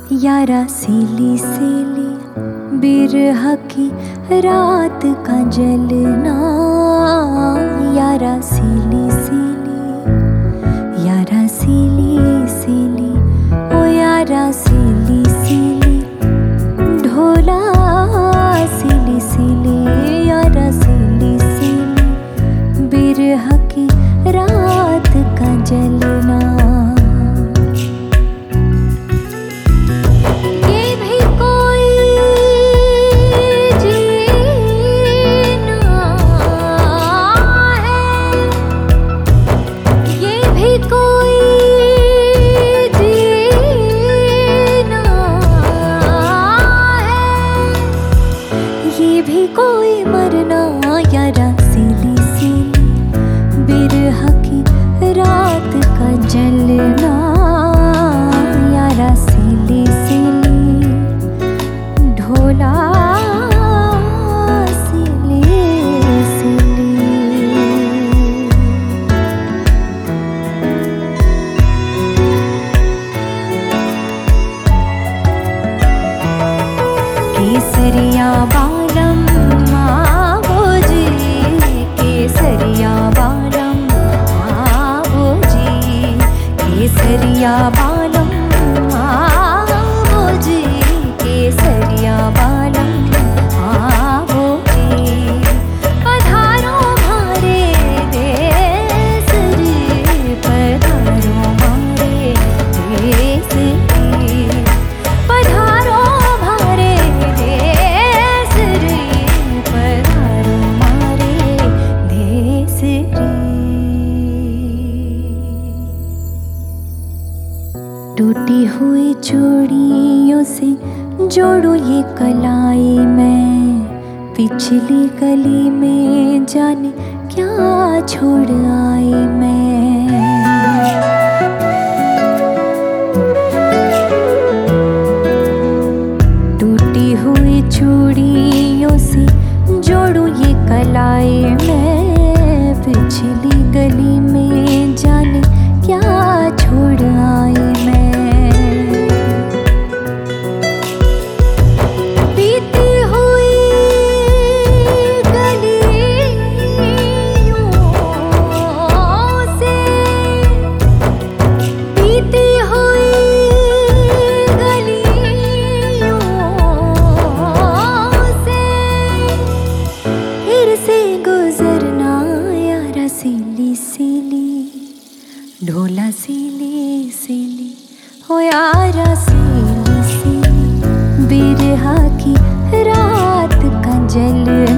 यारा सीली सीली बिरह की रात का जलना, यारा सीली सीली, यारा सीली सीली, ओ यारा सीली सीली, ढोला सीली सीली, यारा सीली सीली बिरह की रात का जलना। ये भी कोई मरना, यारा सीली सीली बिरह की रात का जलना, यारा सीली सीली, ढोला सीली सीली। केसरिया बालम आवो जी, केसरिया बालम आवो जी, केसरिया बालम आवो जी, केसरिया बालम आवो जी। पधारो मारे देश रे, पधारो मारे देश रे, पधारो मारे देश रे, पधारो मारे देश रे। टूटी हुई चूड़ियों से जोड़ो ये कलाई मैं, पिछली गली में जाने क्या छोड़ आई मैं। टूटी हुई चूड़ियों से जोड़ो ये कलाई मैं, पिछली गली में जाने क्या छोड़ आई मैं। बीती हुई गलियों से, बीती हुई गलियों से फिर से गुजरना, यारा सीली सीली, ढोला सीली सीली, हो यारा सीली सीली बिरह की रात का जलना।